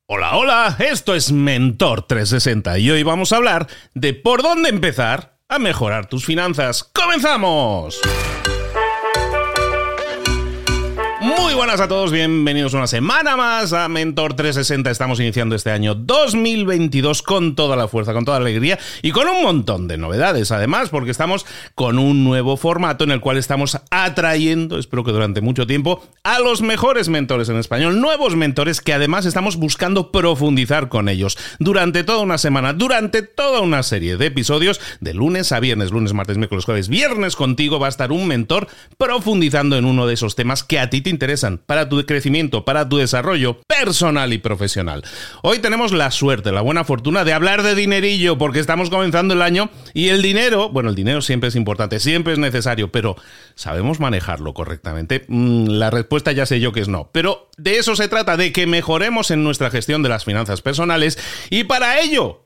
Hola, hola, esto es Mentor 360 y hoy vamos a hablar de por dónde empezar a mejorar tus finanzas. ¡Comenzamos! Muy buenas a todos, bienvenidos una semana más a Mentor 360. Estamos iniciando este año 2022 con toda la fuerza, con toda la alegría y con un montón de novedades, además, porque estamos con un nuevo formato en el cual estamos atrayendo, espero que durante mucho tiempo, a los mejores mentores en español, nuevos mentores que además estamos buscando profundizar con ellos durante toda una semana, durante toda una serie de episodios, de lunes a viernes, lunes, martes, miércoles, jueves, viernes contigo va a estar un mentor profundizando en uno de esos temas que a ti te interesan para tu crecimiento, para tu desarrollo personal y profesional. Hoy tenemos la suerte, la buena fortuna de hablar de dinerillo, porque estamos comenzando el año y el dinero, bueno, el dinero siempre es importante, siempre es necesario, pero ¿sabemos manejarlo correctamente? La respuesta ya sé yo que es no, pero de eso se trata, de que mejoremos en nuestra gestión de las finanzas personales y para ello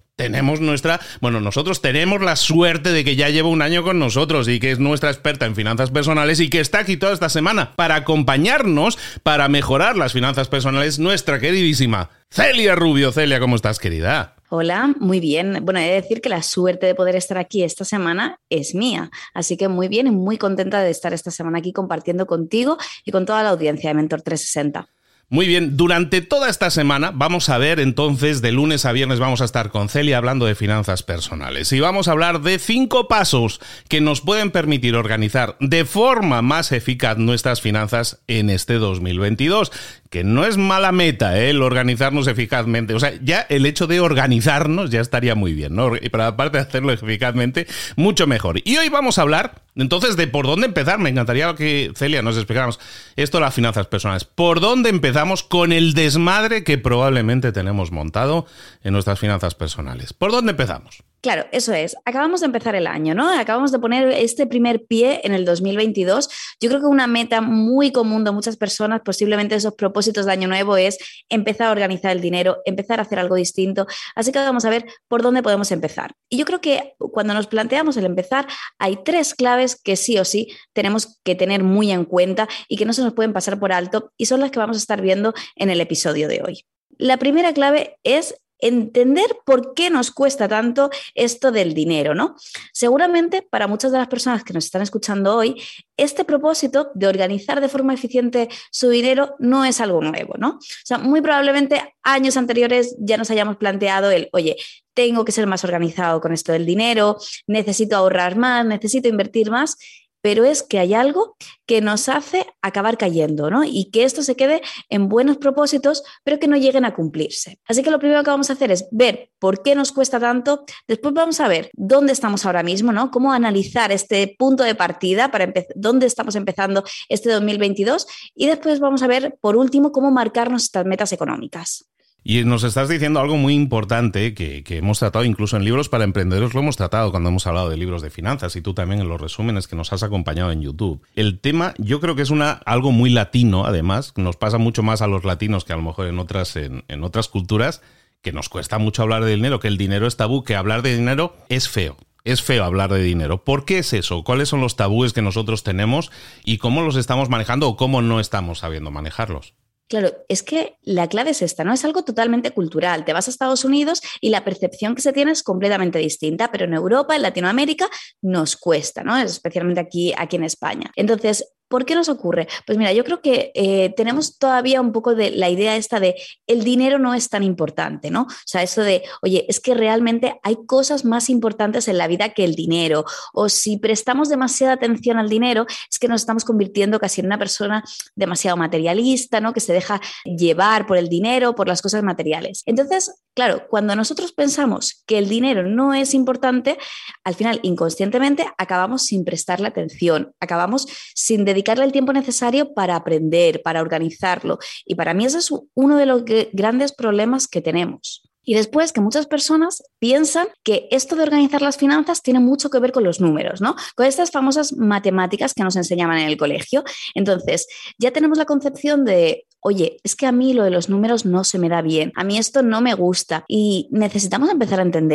nosotros tenemos la suerte de que ya lleva un año con nosotros y que es nuestra experta en finanzas personales y que está aquí toda esta semana para acompañarnos, para mejorar las finanzas personales, nuestra queridísima Celia Rubio. Celia, ¿cómo estás, querida? Hola, muy bien. Bueno, he de decir que la suerte de poder estar aquí esta semana es mía. Así que muy bien y muy contenta de estar esta semana aquí compartiendo contigo y con toda la audiencia de Mentor 360. Muy bien, durante toda esta semana vamos a ver entonces, de lunes a viernes vamos a estar con Celia hablando de finanzas personales y vamos a hablar de 5 pasos que nos pueden permitir organizar de forma más eficaz nuestras finanzas en este 2022, que no es mala meta, el organizarnos eficazmente, o sea, ya el hecho de organizarnos ya estaría muy bien, ¿no? Y para aparte de hacerlo eficazmente, mucho mejor. Y hoy vamos a hablar entonces de por dónde empezar. Me encantaría que Celia nos explicáramos esto de las finanzas personales. ¿Por dónde empezamos con el desmadre que probablemente tenemos montado en nuestras finanzas personales? ¿Por dónde empezamos? Claro, eso es. Acabamos de empezar el año, ¿no? Acabamos de poner este primer pie en el 2022. Yo creo que una meta muy común de muchas personas, posiblemente esos propósitos de año nuevo, es empezar a organizar el dinero, empezar a hacer algo distinto. Así que vamos a ver por dónde podemos empezar. Y yo creo que cuando nos planteamos el empezar, hay 3 claves que sí o sí tenemos que tener muy en cuenta y que no se nos pueden pasar por alto y son las que vamos a estar viendo en el episodio de hoy. La primera clave es entender por qué nos cuesta tanto esto del dinero, ¿no? Seguramente para muchas de las personas que nos están escuchando hoy, este propósito de organizar de forma eficiente su dinero no es algo nuevo, ¿no? O sea, muy probablemente años anteriores ya nos hayamos planteado oye, tengo que ser más organizado con esto del dinero, necesito ahorrar más, necesito invertir más. Pero es que hay algo que nos hace acabar cayendo, ¿no? Y que esto se quede en buenos propósitos, pero que no lleguen a cumplirse. Así que lo primero que vamos a hacer es ver por qué nos cuesta tanto. Después vamos a ver dónde estamos ahora mismo, ¿no? Cómo analizar este punto de partida para dónde estamos empezando este 2022. Y después vamos a ver, por último, cómo marcarnos estas metas económicas. Y nos estás diciendo algo muy importante que hemos tratado incluso en libros para emprendedores, lo hemos tratado cuando hemos hablado de libros de finanzas y tú también en los resúmenes que nos has acompañado en YouTube. El tema yo creo que es algo muy latino, además, nos pasa mucho más a los latinos que a lo mejor en otras culturas, que nos cuesta mucho hablar de dinero, que el dinero es tabú, que hablar de dinero es feo. Es feo hablar de dinero. ¿Por qué es eso? ¿Cuáles son los tabúes que nosotros tenemos y cómo los estamos manejando o cómo no estamos sabiendo manejarlos? Claro, es que la clave es esta, ¿no? Es algo totalmente cultural. Te vas a Estados Unidos y la percepción que se tiene es completamente distinta, pero en Europa, en Latinoamérica, nos cuesta, ¿no? Especialmente aquí en España. Entonces, ¿por qué nos ocurre? Pues mira, yo creo que tenemos todavía un poco de la idea esta de el dinero no es tan importante, ¿no? O sea, eso de, oye, es que realmente hay cosas más importantes en la vida que el dinero. O si prestamos demasiada atención al dinero, es que nos estamos convirtiendo casi en una persona demasiado materialista, ¿no? Que se deja llevar por el dinero, por las cosas materiales. Entonces, claro, cuando nosotros pensamos que el dinero no es importante, al final, inconscientemente, acabamos sin prestarle atención, acabamos sin dedicarle el tiempo necesario para aprender, para organizarlo. Y para mí ese es uno de los grandes problemas que tenemos. Y después que muchas personas piensan que esto de organizar las finanzas tiene mucho que ver con los números, ¿no? Con estas famosas matemáticas que nos enseñaban en el colegio. Entonces, ya tenemos la concepción de, oye, es que a mí lo de los números no se me da bien, a mí esto no me gusta y necesitamos empezar a entender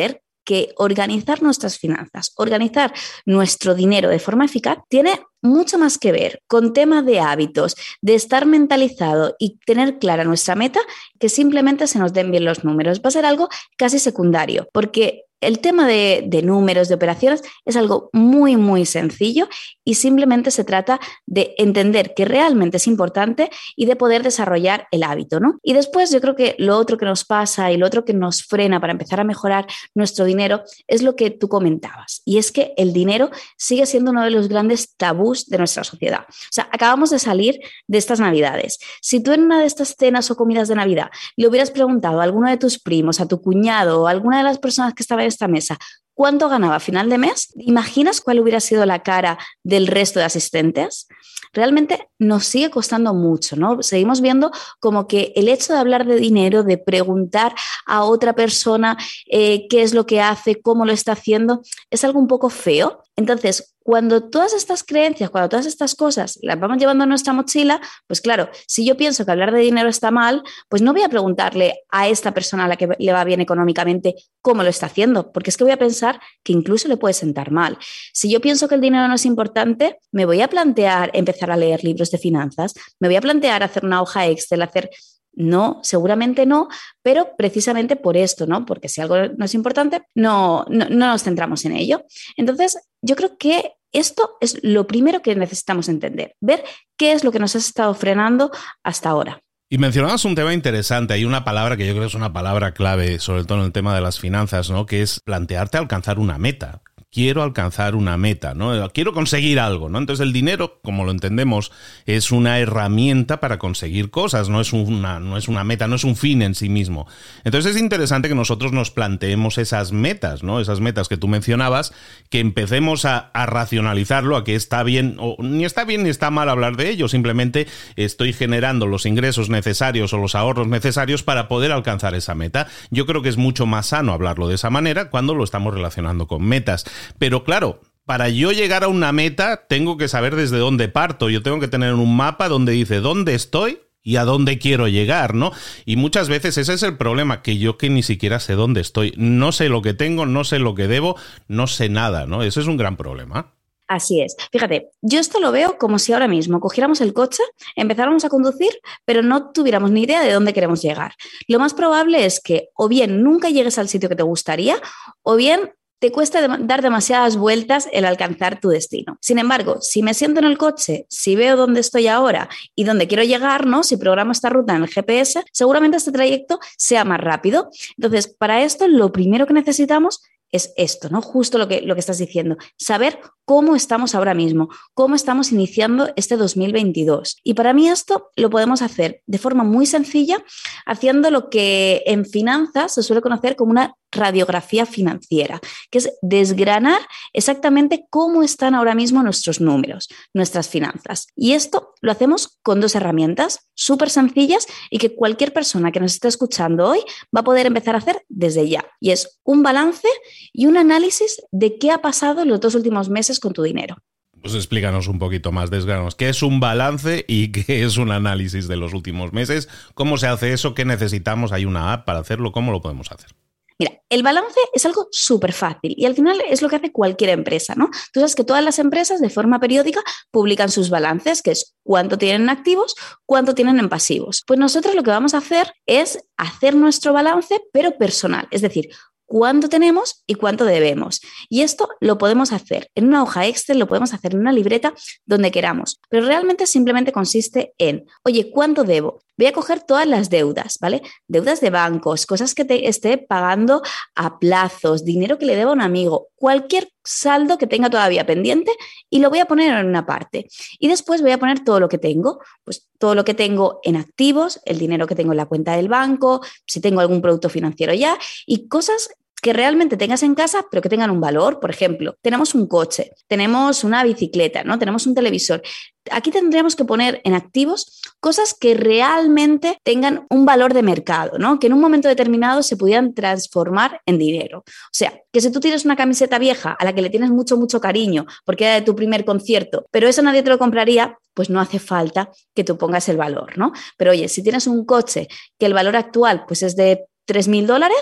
que organizar nuestras finanzas, organizar nuestro dinero de forma eficaz, tiene mucho más que ver con temas de hábitos, de estar mentalizado y tener clara nuestra meta, que simplemente se nos den bien los números. Va a ser algo casi secundario, porque el tema de números, de operaciones, es algo muy, muy sencillo y simplemente se trata de entender que realmente es importante y de poder desarrollar el hábito, ¿no? Y después yo creo que lo otro que nos pasa y lo otro que nos frena para empezar a mejorar nuestro dinero es lo que tú comentabas, y es que el dinero sigue siendo uno de los grandes tabús de nuestra sociedad. O sea, acabamos de salir de estas Navidades. Si tú en una de estas cenas o comidas de Navidad le hubieras preguntado a alguno de tus primos, a tu cuñado o a alguna de las personas que estaban en esta mesa, ¿cuánto ganaba a final de mes? ¿Imaginas cuál hubiera sido la cara del resto de asistentes? Realmente nos sigue costando mucho, ¿no? Seguimos viendo como que el hecho de hablar de dinero, de preguntar a otra persona qué es lo que hace, cómo lo está haciendo, es algo un poco feo. Entonces, cuando todas estas creencias, cuando todas estas cosas las vamos llevando en nuestra mochila, pues claro, si yo pienso que hablar de dinero está mal, pues no voy a preguntarle a esta persona a la que le va bien económicamente cómo lo está haciendo, porque es que voy a pensar que incluso le puede sentar mal. Si yo pienso que el dinero no es importante, me voy a plantear empezar a leer libros de finanzas, me voy a plantear hacer una hoja Excel, hacer... No, seguramente no, pero precisamente por esto, ¿no? Porque si algo no es importante, no nos centramos en ello. Entonces, yo creo que esto es lo primero que necesitamos entender, ver qué es lo que nos ha estado frenando hasta ahora. Y mencionabas un tema interesante, hay una palabra que yo creo que es una palabra clave, sobre todo en el tema de las finanzas, ¿no? Que es plantearte alcanzar una meta. Quiero alcanzar una meta, ¿no? Quiero conseguir algo, ¿no? Entonces el dinero, como lo entendemos, es una herramienta para conseguir cosas, no es una meta, no es un fin en sí mismo. Entonces es interesante que nosotros nos planteemos esas metas, ¿no? Esas metas que tú mencionabas, que empecemos a racionalizarlo, a que está bien, o ni está bien ni está mal hablar de ello, simplemente estoy generando los ingresos necesarios o los ahorros necesarios para poder alcanzar esa meta. Yo creo que es mucho más sano hablarlo de esa manera cuando lo estamos relacionando con metas. Pero claro, para yo llegar a una meta tengo que saber desde dónde parto. Yo tengo que tener un mapa donde dice dónde estoy y a dónde quiero llegar, ¿no? Y muchas veces ese es el problema, que yo que ni siquiera sé dónde estoy. No sé lo que tengo, no sé lo que debo, no sé nada, ¿no? Ese es un gran problema. Así es. Fíjate, yo esto lo veo como si ahora mismo cogiéramos el coche, empezáramos a conducir, pero no tuviéramos ni idea de dónde queremos llegar. Lo más probable es que o bien nunca llegues al sitio que te gustaría, o bien te cuesta dar demasiadas vueltas el alcanzar tu destino. Sin embargo, si me siento en el coche, si veo dónde estoy ahora y dónde quiero llegar, ¿no? Si programo esta ruta en el GPS, seguramente este trayecto sea más rápido. Entonces, para esto, lo primero que necesitamos es esto, ¿no? Justo lo que estás diciendo, saber cómo estamos ahora mismo, cómo estamos iniciando este 2022. Y para mí esto lo podemos hacer de forma muy sencilla, haciendo lo que en finanzas se suele conocer como una radiografía financiera, que es desgranar exactamente cómo están ahora mismo nuestros números, nuestras finanzas. Y esto lo hacemos con dos herramientas súper sencillas y que cualquier persona que nos esté escuchando hoy va a poder empezar a hacer desde ya. Y es un balance y un análisis de qué ha pasado en los 2 últimos meses con tu dinero. Pues explícanos un poquito más, desgránanos. ¿Qué es un balance y qué es un análisis de los últimos meses? ¿Cómo se hace eso? ¿Qué necesitamos? ¿Hay una app para hacerlo? ¿Cómo lo podemos hacer? Mira, el balance es algo súper fácil y al final es lo que hace cualquier empresa, ¿no? Tú sabes que todas las empresas de forma periódica publican sus balances, que es cuánto tienen en activos, cuánto tienen en pasivos. Pues nosotros lo que vamos a hacer es hacer nuestro balance, pero personal, es decir, cuánto tenemos y cuánto debemos. Y esto lo podemos hacer en una hoja Excel, lo podemos hacer en una libreta, donde queramos. Pero realmente simplemente consiste en, oye, ¿cuánto debo? Voy a coger todas las deudas, ¿vale? Deudas de bancos, cosas que te esté pagando a plazos, dinero que le deba a un amigo, cualquier saldo que tenga todavía pendiente y lo voy a poner en una parte. Y después voy a poner todo lo que tengo, pues todo lo que tengo en activos, el dinero que tengo en la cuenta del banco, si tengo algún producto financiero ya y cosas que realmente tengas en casa, pero que tengan un valor. Por ejemplo, tenemos un coche, tenemos una bicicleta, ¿no? Tenemos un televisor. Aquí tendríamos que poner en activos cosas que realmente tengan un valor de mercado, ¿no? Que en un momento determinado se pudieran transformar en dinero. O sea, que si tú tienes una camiseta vieja a la que le tienes mucho, mucho cariño porque era de tu primer concierto, pero eso nadie te lo compraría, pues no hace falta que tú pongas el valor, ¿no? Pero oye, si tienes un coche que el valor actual pues es de $3.000,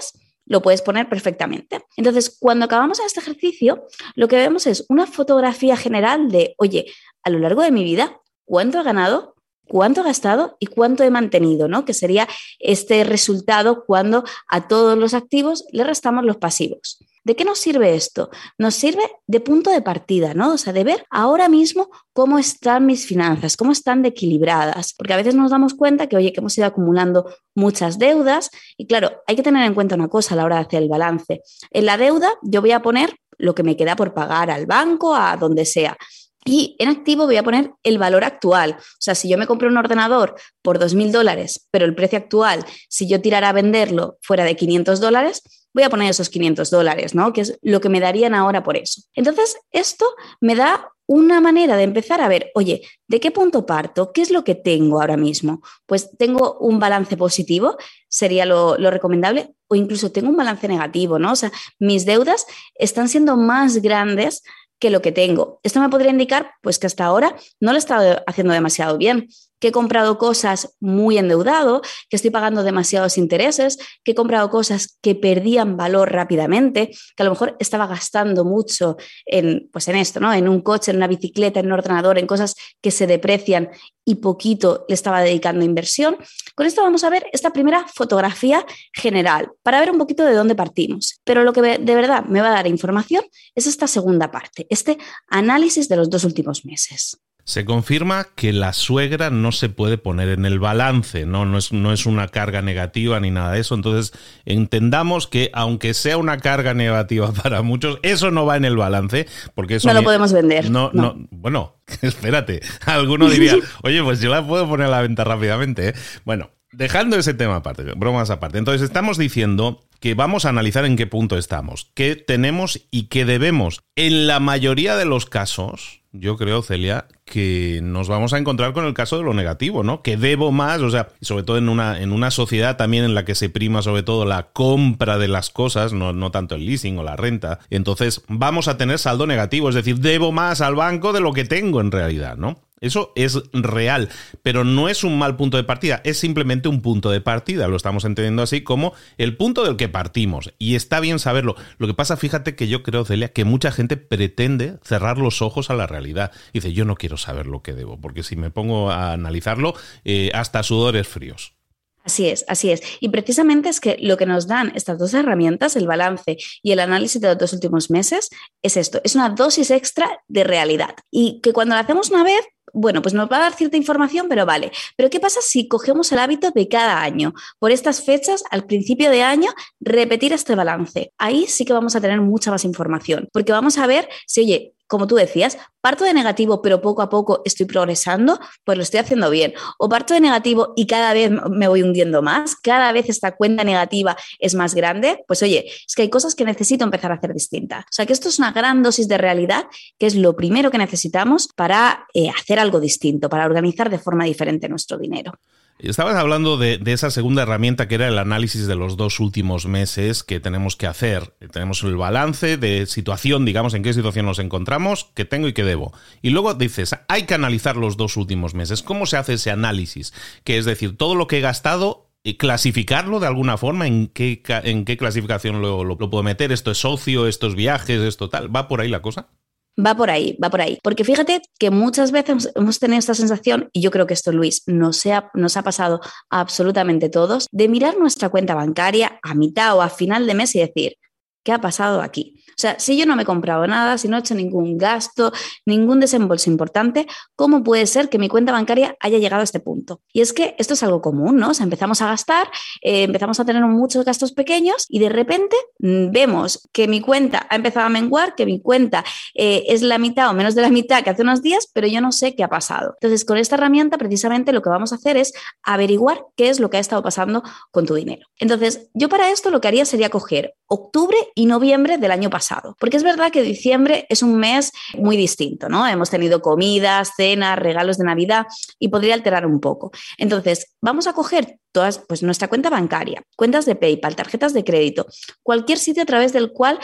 lo puedes poner perfectamente. Entonces, cuando acabamos este ejercicio, lo que vemos es una fotografía general de, oye, a lo largo de mi vida, ¿cuánto he ganado? ¿Cuánto he gastado y cuánto he mantenido? ¿No? Que sería este resultado cuando a todos los activos le restamos los pasivos. ¿De qué nos sirve esto? Nos sirve de punto de partida, ¿no? O sea, de ver ahora mismo cómo están mis finanzas, cómo están de equilibradas, porque a veces nos damos cuenta que, oye, que hemos ido acumulando muchas deudas y claro, hay que tener en cuenta una cosa a la hora de hacer el balance. En la deuda yo voy a poner lo que me queda por pagar al banco, a donde sea. Y en activo voy a poner el valor actual. O sea, si yo me compré un ordenador por $2.000, pero el precio actual, si yo tirara a venderlo fuera de $500, voy a poner esos $500, ¿no? Que es lo que me darían ahora por eso. Entonces, esto me da una manera de empezar a ver, oye, ¿de qué punto parto? ¿Qué es lo que tengo ahora mismo? Pues tengo un balance positivo, sería lo recomendable, o incluso tengo un balance negativo, ¿no? O sea, mis deudas están siendo más grandes que lo que tengo. Esto me podría indicar pues que hasta ahora no lo he estado haciendo demasiado bien, que he comprado cosas muy endeudado, que estoy pagando demasiados intereses, que he comprado cosas que perdían valor rápidamente, que a lo mejor estaba gastando mucho pues en esto, ¿no? En un coche, en una bicicleta, en un ordenador, en cosas que se deprecian y poquito le estaba dedicando inversión. Con esto vamos a ver esta primera fotografía general para ver un poquito de dónde partimos. Pero lo que de verdad me va a dar información es esta segunda parte, este análisis de los 2 últimos meses. Se confirma que la suegra no se puede poner en el balance, no es una carga negativa ni nada de eso. Entonces, entendamos que aunque sea una carga negativa para muchos, eso no va en el balance, porque eso no lo podemos vender. No. Bueno, espérate, alguno diría, oye, pues yo la puedo poner a la venta rápidamente, ¿eh? Bueno, dejando ese tema aparte, bromas aparte. Entonces, estamos diciendo que vamos a analizar en qué punto estamos, qué tenemos y qué debemos. En la mayoría de los casos, yo creo, Celia, que nos vamos a encontrar con el caso de lo negativo, ¿no? Que debo más, o sea, sobre todo en una sociedad también en la que se prima sobre todo la compra de las cosas, no tanto el leasing o la renta. Entonces vamos a tener saldo negativo, es decir, debo más al banco de lo que tengo en realidad, ¿no? Eso es real, pero no es un mal punto de partida, es simplemente un punto de partida, lo estamos entendiendo así como el punto del que partimos, y está bien saberlo. Lo que pasa, fíjate que yo creo, Celia, que mucha gente pretende cerrar los ojos a la realidad. Dice, yo no quiero saber lo que debo, porque si me pongo a analizarlo, hasta sudores fríos. Así es, así es. Y precisamente es que lo que nos dan estas dos herramientas, el balance y el análisis de los 2 últimos meses, es esto, es una dosis extra de realidad. Y que cuando lo hacemos una vez, bueno, pues nos va a dar cierta información, pero vale. Pero ¿qué pasa si cogemos el hábito de cada año, por estas fechas, al principio de año, repetir este balance? Ahí sí que vamos a tener mucha más información, porque vamos a ver si, oye, como tú decías, parto de negativo, pero poco a poco estoy progresando, pues lo estoy haciendo bien. O parto de negativo y cada vez me voy hundiendo más, cada vez esta cuenta negativa es más grande, pues oye, es que hay cosas que necesito empezar a hacer distintas. O sea que esto es una gran dosis de realidad, que es lo primero que necesitamos para hacer algo distinto, para organizar de forma diferente nuestro dinero. Estabas hablando de esa segunda herramienta que era el análisis de los 2 últimos meses que tenemos que hacer. Tenemos el balance de situación, digamos, en qué situación nos encontramos, qué tengo y qué debo. Y luego dices, hay que analizar los 2 últimos meses. ¿Cómo se hace ese análisis? Que es decir, todo lo que he gastado, clasificarlo de alguna forma, ¿en qué clasificación lo puedo meter? ¿Esto es ocio, esto es viajes, esto tal? ¿Va por ahí la cosa? Va por ahí. Porque fíjate que muchas veces hemos tenido esta sensación, y yo creo que esto, Luis, nos ha pasado a absolutamente todos, de mirar nuestra cuenta bancaria a mitad o a final de mes y decir, ¿qué ha pasado aquí? O sea, si yo no me he comprado nada, si no he hecho ningún gasto, ningún desembolso importante, ¿cómo puede ser que mi cuenta bancaria haya llegado a este punto? Y es que esto es algo común, ¿no? O sea, empezamos a gastar, empezamos a tener muchos gastos pequeños y de repente vemos que mi cuenta ha empezado a menguar, que mi cuenta es la mitad o menos de la mitad que hace unos días, pero yo no sé qué ha pasado. Entonces, con esta herramienta, precisamente lo que vamos a hacer es averiguar qué es lo que ha estado pasando con tu dinero. Entonces, yo para esto lo que haría sería coger octubre y noviembre del año pasado, porque es verdad que diciembre es un mes muy distinto, ¿no? Hemos tenido comidas, cenas, regalos de Navidad y podría alterar un poco. Entonces, vamos a coger todas, pues nuestra cuenta bancaria, cuentas de PayPal, tarjetas de crédito, cualquier sitio a través del cual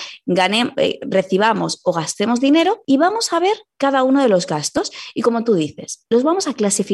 recibamos o gastemos dinero y vamos a ver cada uno de los gastos y como tú dices, los vamos a clasificar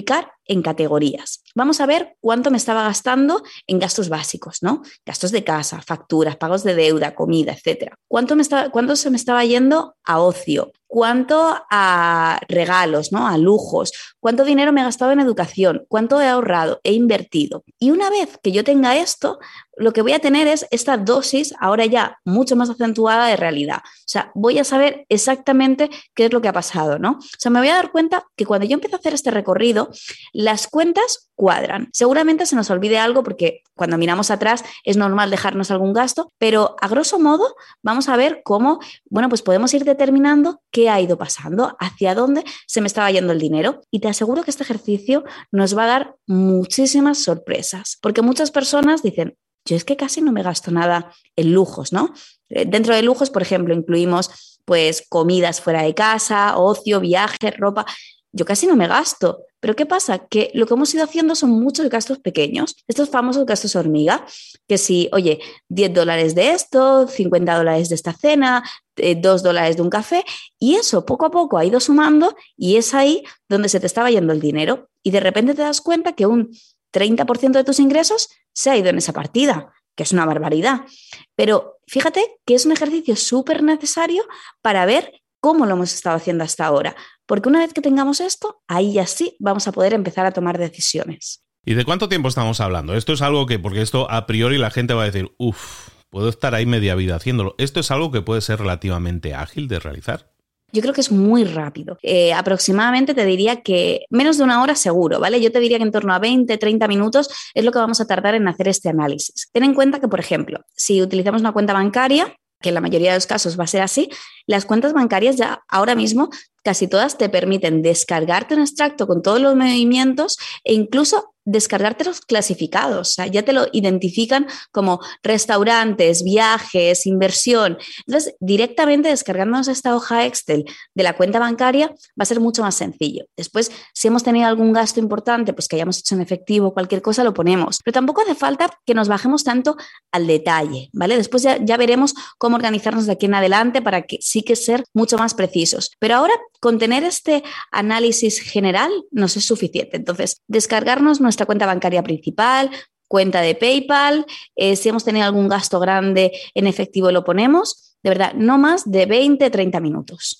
en categorías. Vamos a ver cuánto me estaba gastando en gastos básicos, ¿no? Gastos de casa, facturas, pagos de deuda, comida, etcétera. Cuánto se me estaba yendo a ocio, cuánto a regalos, ¿no? A lujos, cuánto dinero me he gastado en educación, cuánto he ahorrado, he invertido. Y una vez que yo tenga esto, lo que voy a tener es esta dosis ahora ya mucho más acentuada de realidad. O sea, voy a saber exactamente qué es lo que ha pasado, ¿no? O sea, me voy a dar cuenta que cuando yo empiezo a hacer este recorrido, las cuentas cuadran. Seguramente se nos olvide algo porque cuando miramos atrás es normal dejarnos algún gasto, pero a grosso modo vamos a ver cómo, bueno, pues podemos ir determinando qué ha ido pasando, hacia dónde se me estaba yendo el dinero. Y te aseguro que este ejercicio nos va a dar muchísimas sorpresas, porque muchas personas dicen, yo es que casi no me gasto nada en lujos, ¿no? Dentro de lujos, por ejemplo, incluimos pues comidas fuera de casa, ocio, viajes, ropa. Yo casi no me gasto. Pero ¿qué pasa? Que lo que hemos ido haciendo son muchos gastos pequeños, estos famosos gastos hormiga, que si, oye, $10 de esto, $50 de esta cena, $2 de un café, y eso poco a poco ha ido sumando y es ahí donde se te estaba yendo el dinero. Y de repente te das cuenta que un 30% de tus ingresos se ha ido en esa partida, que es una barbaridad. Pero fíjate que es un ejercicio súper necesario para ver cómo lo hemos estado haciendo hasta ahora. Porque una vez que tengamos esto, ahí ya sí vamos a poder empezar a tomar decisiones. ¿Y de cuánto tiempo estamos hablando? Esto es algo que, porque esto a priori la gente va a decir, puedo estar ahí media vida haciéndolo. ¿Esto es algo que puede ser relativamente ágil de realizar? Yo creo que es muy rápido. Aproximadamente te diría que menos de una hora seguro, ¿vale? Yo te diría que en torno a 20, 30 minutos es lo que vamos a tardar en hacer este análisis. Ten en cuenta que, por ejemplo, si utilizamos una cuenta bancaria, que en la mayoría de los casos va a ser así, las cuentas bancarias ya ahora mismo casi todas te permiten descargarte un extracto con todos los movimientos e incluso descargártelos clasificados. O sea, ya te lo identifican como restaurantes, viajes, inversión. Entonces, directamente descargándonos esta hoja Excel de la cuenta bancaria va a ser mucho más sencillo. Después, si hemos tenido algún gasto importante, pues que hayamos hecho en efectivo, cualquier cosa, lo ponemos. Pero tampoco hace falta que nos bajemos tanto al detalle, ¿vale? Después ya veremos cómo organizarnos de aquí en adelante para que sí que ser mucho más precisos. Pero ahora, con tener este análisis general nos es suficiente. Entonces, descargarnos nuestra cuenta bancaria principal, cuenta de PayPal, si hemos tenido algún gasto grande en efectivo lo ponemos, de verdad, no más de 20-30 minutos.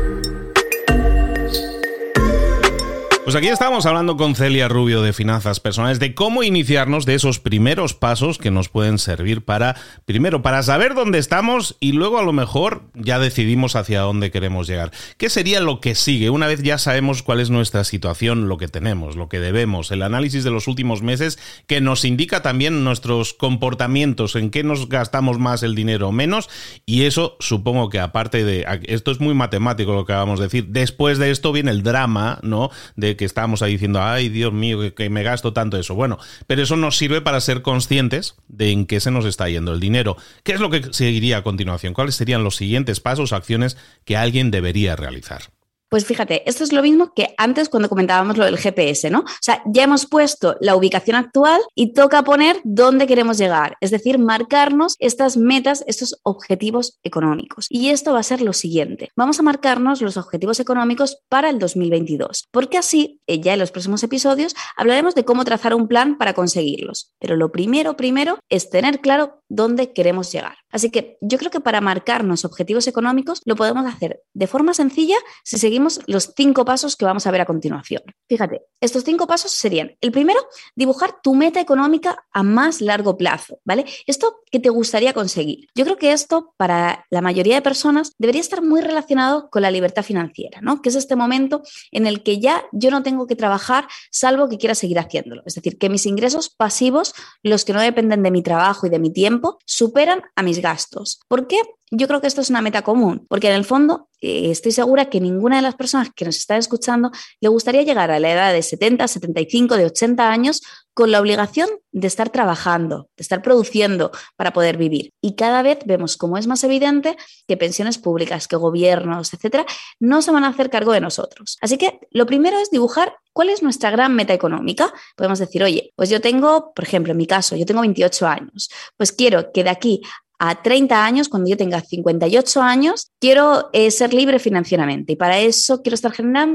Pues aquí estamos hablando con Celia Rubio de Finanzas Personales, de cómo iniciarnos, de esos primeros pasos que nos pueden servir primero para saber dónde estamos y luego a lo mejor ya decidimos hacia dónde queremos llegar. ¿Qué sería lo que sigue? Una vez ya sabemos cuál es nuestra situación, lo que tenemos, lo que debemos, el análisis de los últimos meses que nos indica también nuestros comportamientos, en qué nos gastamos más el dinero o menos, y eso supongo que aparte de, esto es muy matemático lo que acabamos de decir, después de esto viene el drama, ¿no? De que estábamos ahí diciendo, ay, Dios mío, que me gasto tanto eso. Bueno, pero eso nos sirve para ser conscientes de en qué se nos está yendo el dinero. ¿Qué es lo que seguiría a continuación? ¿Cuáles serían los siguientes pasos, acciones que alguien debería realizar? Pues fíjate, esto es lo mismo que antes cuando comentábamos lo del GPS, ¿no? O sea, ya hemos puesto la ubicación actual y toca poner dónde queremos llegar, es decir, marcarnos estas metas, estos objetivos económicos. Y esto va a ser lo siguiente, vamos a marcarnos los objetivos económicos para el 2022, porque así, ya en los próximos episodios, hablaremos de cómo trazar un plan para conseguirlos. Pero lo primero es tener claro dónde queremos llegar. Así que yo creo que para marcarnos objetivos económicos lo podemos hacer de forma sencilla si seguimos los 5 pasos que vamos a ver a continuación. Fíjate, estos 5 pasos serían, el primero, dibujar tu meta económica a más largo plazo, ¿vale? Esto que te gustaría conseguir. Yo creo que esto, para la mayoría de personas, debería estar muy relacionado con la libertad financiera, ¿no? Que es este momento en el que ya yo no tengo que trabajar salvo que quiera seguir haciéndolo. Es decir, que mis ingresos pasivos, los que no dependen de mi trabajo y de mi tiempo, superan a mis gastos. ¿Por qué? Yo creo que esto es una meta común, porque en el fondo estoy segura que ninguna de las personas que nos están escuchando le gustaría llegar a la edad de 70, 75, de 80 años con la obligación de estar trabajando, de estar produciendo para poder vivir. Y cada vez vemos cómo es más evidente que pensiones públicas, que gobiernos, etcétera, no se van a hacer cargo de nosotros. Así que lo primero es dibujar cuál es nuestra gran meta económica. Podemos decir, oye, pues yo tengo, por ejemplo, en mi caso, yo tengo 28 años, pues quiero que de aquí a 30 años, cuando yo tenga 58 años, quiero ser libre financieramente y para eso quiero estar generando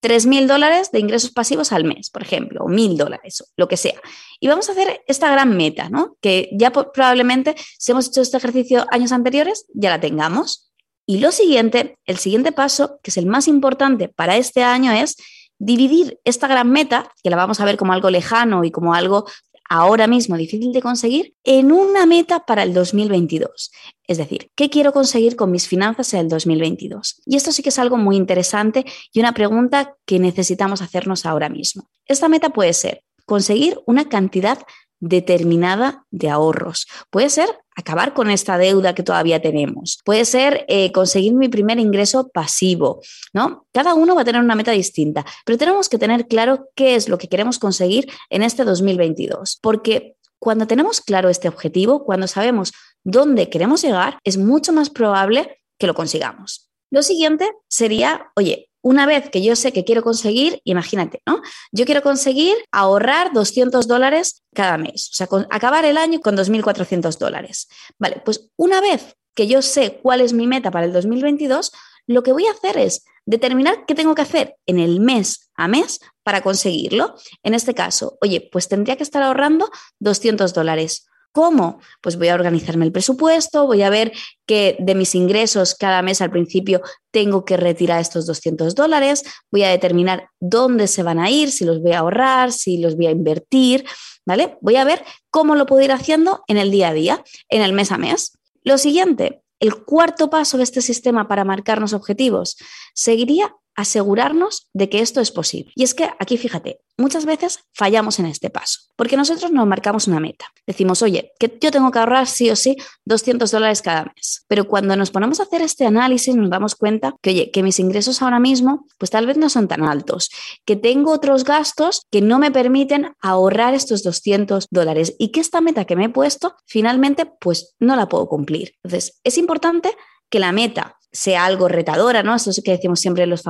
$3.000 de ingresos pasivos al mes, por ejemplo, o $1.000, lo que sea. Y vamos a hacer esta gran meta, ¿no? Que ya probablemente, si hemos hecho este ejercicio años anteriores, ya la tengamos. Y lo siguiente, el siguiente paso, que es el más importante para este año, es dividir esta gran meta, que la vamos a ver como algo lejano y como algo ahora mismo difícil de conseguir, en una meta para el 2022. Es decir, ¿qué quiero conseguir con mis finanzas en el 2022? Y esto sí que es algo muy interesante y una pregunta que necesitamos hacernos ahora mismo. Esta meta puede ser conseguir una cantidad determinada de ahorros. Puede ser acabar con esta deuda que todavía tenemos. Puede ser conseguir mi primer ingreso pasivo, ¿no? Cada uno va a tener una meta distinta, pero tenemos que tener claro qué es lo que queremos conseguir en este 2022, porque cuando tenemos claro este objetivo, cuando sabemos dónde queremos llegar, es mucho más probable que lo consigamos. Lo siguiente sería, oye, una vez que yo sé que quiero conseguir, imagínate, ¿no? Yo quiero conseguir ahorrar $200 cada mes, o sea, acabar el año con $2.400. Vale, pues una vez que yo sé cuál es mi meta para el 2022, lo que voy a hacer es determinar qué tengo que hacer en el mes a mes para conseguirlo. En este caso, oye, pues tendría que estar ahorrando $200. ¿Cómo? Pues voy a organizarme el presupuesto, voy a ver que de mis ingresos cada mes al principio tengo que retirar estos $200, voy a determinar dónde se van a ir, si los voy a ahorrar, si los voy a invertir, ¿vale? Voy a ver cómo lo puedo ir haciendo en el día a día, en el mes a mes. Lo siguiente, el cuarto paso de este sistema para marcarnos objetivos seguiría asegurarnos de que esto es posible. Y es que aquí, fíjate, muchas veces fallamos en este paso, porque nosotros nos marcamos una meta. Decimos, oye, que yo tengo que ahorrar sí o sí $200 cada mes. Pero cuando nos ponemos a hacer este análisis nos damos cuenta que, oye, que mis ingresos ahora mismo pues tal vez no son tan altos, que tengo otros gastos que no me permiten ahorrar estos $200 y que esta meta que me he puesto finalmente pues no la puedo cumplir. Entonces, es importante que la meta sea algo retadora, ¿no? Esto es que decimos siempre en los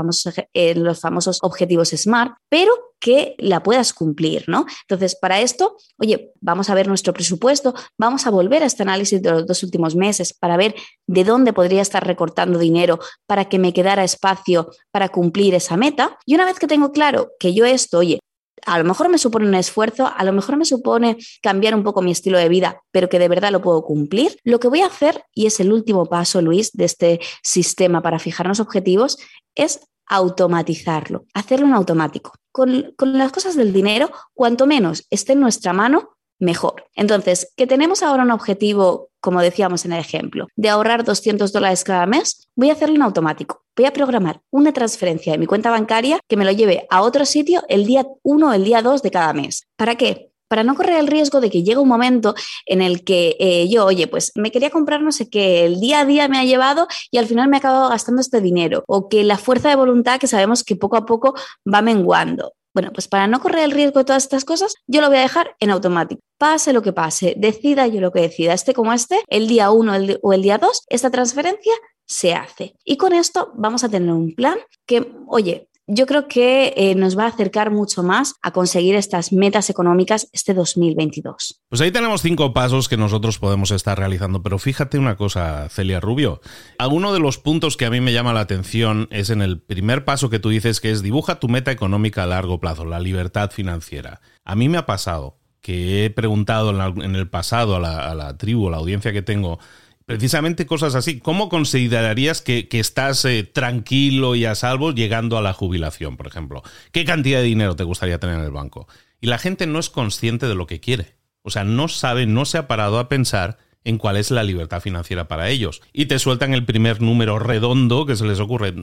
famosos objetivos SMART, pero que la puedas cumplir, ¿no? Entonces, para esto, oye, vamos a ver nuestro presupuesto, vamos a volver a este análisis de los 2 últimos meses para ver de dónde podría estar recortando dinero para que me quedara espacio para cumplir esa meta. Y una vez que tengo claro que yo esto, oye, a lo mejor me supone un esfuerzo, a lo mejor me supone cambiar un poco mi estilo de vida, pero que de verdad lo puedo cumplir. Lo que voy a hacer, y es el último paso, Luis, de este sistema para fijarnos objetivos, es automatizarlo, hacerlo en automático. Con las cosas del dinero, cuanto menos esté en nuestra mano, mejor. Entonces, que tenemos ahora un objetivo, como decíamos en el ejemplo, de ahorrar $200 cada mes, voy a hacerlo en automático. Voy a programar una transferencia de mi cuenta bancaria que me lo lleve a otro sitio el día 1 o el día 2 de cada mes. ¿Para qué? Para no correr el riesgo de que llegue un momento en el que yo, oye, pues me quería comprar no sé qué, el día a día me ha llevado y al final me he acabado gastando este dinero, o que la fuerza de voluntad que sabemos que poco a poco va menguando. Bueno, pues para no correr el riesgo de todas estas cosas, yo lo voy a dejar en automático. Pase lo que pase, decida yo lo que decida, esté como esté, el día 1 o el día 2, esta transferencia se hace. Y con esto vamos a tener un plan que, oye, yo creo que nos va a acercar mucho más a conseguir estas metas económicas este 2022. Pues ahí tenemos 5 pasos que nosotros podemos estar realizando, pero fíjate una cosa, Celia Rubio. Alguno de los puntos que a mí me llama la atención es en el primer paso que tú dices, que es dibuja tu meta económica a largo plazo, la libertad financiera. A mí me ha pasado que he preguntado en el pasado a la tribu, a la audiencia que tengo, precisamente cosas así. ¿Cómo considerarías que estás tranquilo y a salvo llegando a la jubilación, por ejemplo? ¿Qué cantidad de dinero te gustaría tener en el banco? Y la gente no es consciente de lo que quiere. O sea, no sabe, no se ha parado a pensar en cuál es la libertad financiera para ellos. Y te sueltan el primer número redondo que se les ocurre.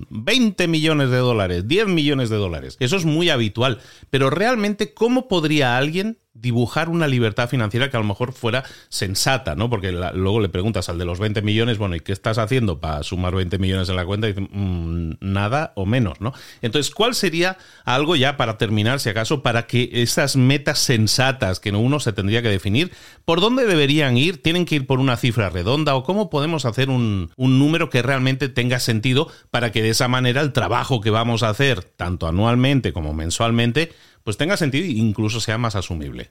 20 millones de dólares, 10 millones de dólares. Eso es muy habitual. Pero realmente, ¿cómo podría alguien dibujar una libertad financiera que a lo mejor fuera sensata, ¿no? Porque luego le preguntas al de los 20 millones, bueno, ¿y qué estás haciendo para sumar 20 millones en la cuenta? Y dicen, nada o menos, ¿no? Entonces, ¿cuál sería algo ya para terminar, si acaso, para que esas metas sensatas que uno se tendría que definir, por dónde deberían ir? ¿Tienen que ir por una cifra redonda? ¿O cómo podemos hacer un número que realmente tenga sentido para que de esa manera el trabajo que vamos a hacer, tanto anualmente como mensualmente, pues tenga sentido e incluso sea más asumible?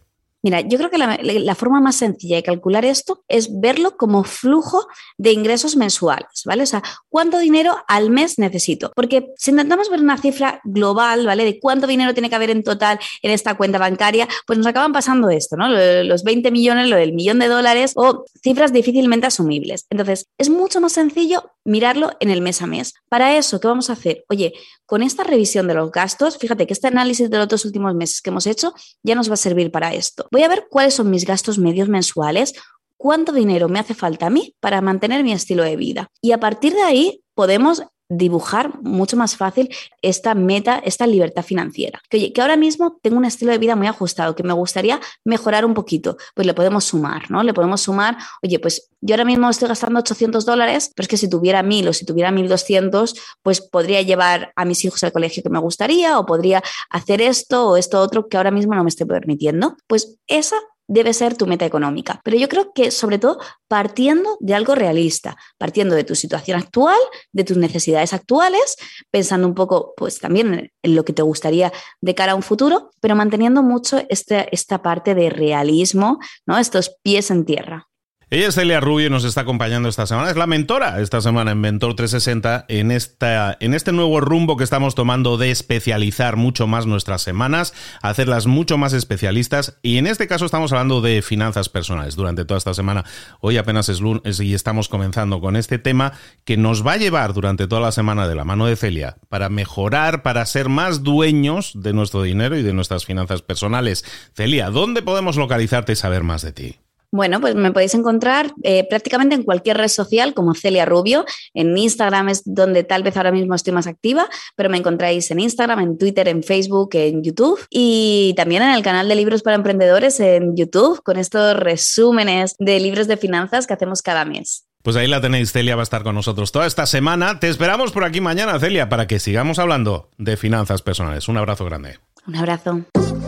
Mira, yo creo que la forma más sencilla de calcular esto es verlo como flujo de ingresos mensuales, ¿vale? O sea, ¿cuánto dinero al mes necesito? Porque si intentamos ver una cifra global, ¿vale? De cuánto dinero tiene que haber en total en esta cuenta bancaria, pues nos acaban pasando esto, ¿no? Los 20 millones, lo del $1.000.000 o cifras difícilmente asumibles. Entonces, es mucho más sencillo mirarlo en el mes a mes. Para eso, ¿qué vamos a hacer? Oye, con esta revisión de los gastos, fíjate que este análisis de los 2 últimos meses que hemos hecho ya nos va a servir para esto. Voy a ver cuáles son mis gastos medios mensuales, cuánto dinero me hace falta a mí para mantener mi estilo de vida. Y a partir de ahí podemos dibujar mucho más fácil esta meta, esta libertad financiera. Que, oye, que ahora mismo tengo un estilo de vida muy ajustado, que me gustaría mejorar un poquito, pues le podemos sumar, ¿no? Le podemos sumar, oye, pues yo ahora mismo estoy gastando $800, pero es que si tuviera 1.000 o si tuviera 1.200, pues podría llevar a mis hijos al colegio que me gustaría o podría hacer esto o esto otro que ahora mismo no me estoy permitiendo. Pues esa debe ser tu meta económica. Pero yo creo que sobre todo partiendo de algo realista, partiendo de tu situación actual, de tus necesidades actuales, pensando un poco pues también en lo que te gustaría de cara a un futuro, pero manteniendo mucho esta parte de realismo, ¿no? Estos pies en tierra. Ella es Celia Rubio y nos está acompañando esta semana. Es la mentora esta semana en Mentor 360 en este nuevo rumbo que estamos tomando de especializar mucho más nuestras semanas, hacerlas mucho más especialistas. Y en este caso estamos hablando de finanzas personales durante toda esta semana. Hoy apenas es lunes y estamos comenzando con este tema que nos va a llevar durante toda la semana de la mano de Celia para mejorar, para ser más dueños de nuestro dinero y de nuestras finanzas personales. Celia, ¿dónde podemos localizarte y saber más de ti? Bueno, pues me podéis encontrar prácticamente en cualquier red social como Celia Rubio. En Instagram es donde tal vez ahora mismo estoy más activa, pero me encontráis en Instagram, en Twitter, en Facebook, en YouTube y también en el canal de Libros para Emprendedores en YouTube con estos resúmenes de libros de finanzas que hacemos cada mes. Pues ahí la tenéis, Celia va a estar con nosotros toda esta semana. Te esperamos por aquí mañana, Celia, para que sigamos hablando de finanzas personales. Un abrazo grande. Un abrazo.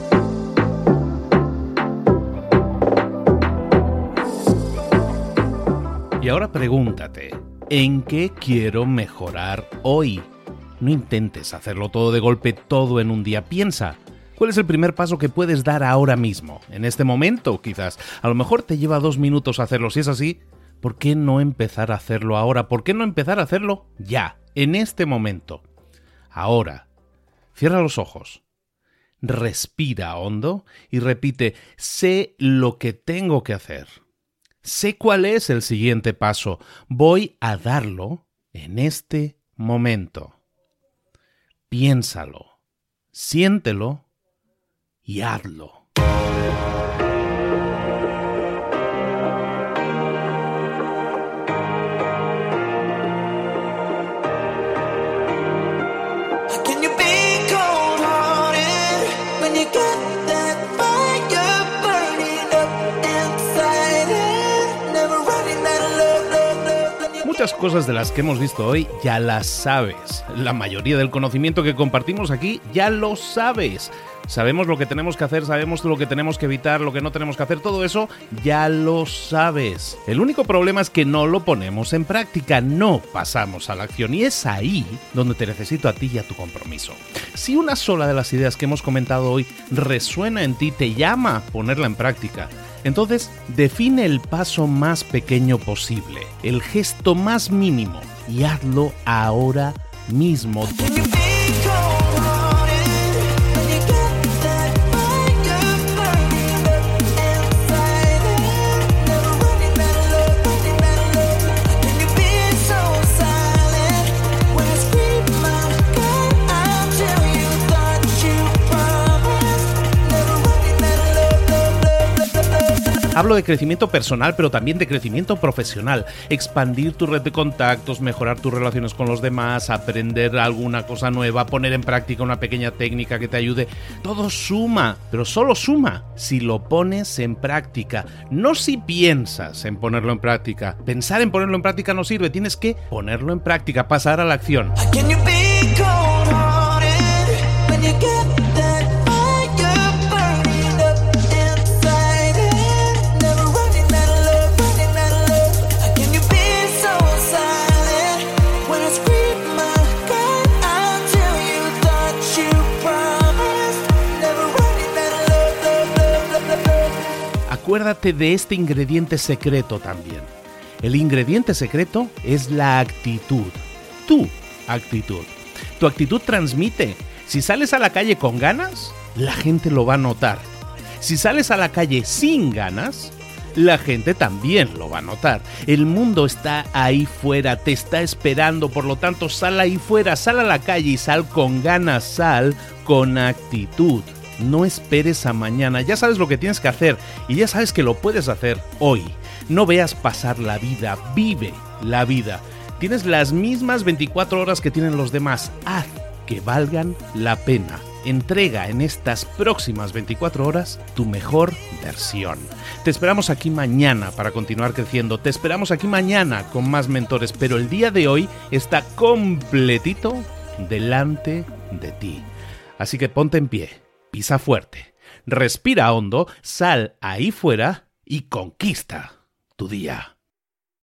Y ahora pregúntate, ¿en qué quiero mejorar hoy? No intentes hacerlo todo de golpe, todo en un día. Piensa, ¿cuál es el primer paso que puedes dar ahora mismo? En este momento, quizás. A lo mejor te lleva 2 minutos hacerlo. Si es así, ¿por qué no empezar a hacerlo ahora? ¿Por qué no empezar a hacerlo ya, en este momento? Ahora, cierra los ojos, respira hondo y repite, sé lo que tengo que hacer. Sé cuál es el siguiente paso. Voy a darlo en este momento. Piénsalo, siéntelo y hazlo. Muchas cosas de las que hemos visto hoy ya las sabes. La mayoría del conocimiento que compartimos aquí ya lo sabes. Sabemos lo que tenemos que hacer, sabemos lo que tenemos que evitar, lo que no tenemos que hacer, todo eso ya lo sabes. El único problema es que no lo ponemos en práctica, no pasamos a la acción y es ahí donde te necesito a ti y a tu compromiso. Si una sola de las ideas que hemos comentado hoy resuena en ti, te llama a ponerla en práctica, entonces define el paso más pequeño posible, el gesto más mínimo y hazlo ahora mismo. Hablo de crecimiento personal, pero también de crecimiento profesional. Expandir tu red de contactos, mejorar tus relaciones con los demás, aprender alguna cosa nueva, poner en práctica una pequeña técnica que te ayude. Todo suma, pero solo suma si lo pones en práctica. No si piensas en ponerlo en práctica. Pensar en ponerlo en práctica no sirve. Tienes que ponerlo en práctica, pasar a la acción. acuérdate de este ingrediente secreto también. El ingrediente secreto es la actitud. Tu actitud. Tu actitud transmite. Si sales a la calle con ganas, la gente lo va a notar. Si sales a la calle sin ganas, la gente también lo va a notar. El mundo está ahí fuera, te está esperando, por lo tanto sal ahí fuera, sal a la calle y sal con ganas, sal con actitud. No esperes a mañana, ya sabes lo que tienes que hacer y ya sabes que lo puedes hacer hoy. No veas pasar la vida, vive la vida. Tienes las mismas 24 horas que tienen los demás, haz que valgan la pena. Entrega en estas próximas 24 horas tu mejor versión. Te esperamos aquí mañana para continuar creciendo. Te esperamos aquí mañana con más mentores, pero el día de hoy está completito delante de ti. Así que ponte en pie, pisa fuerte, respira hondo, sal ahí fuera y conquista tu día.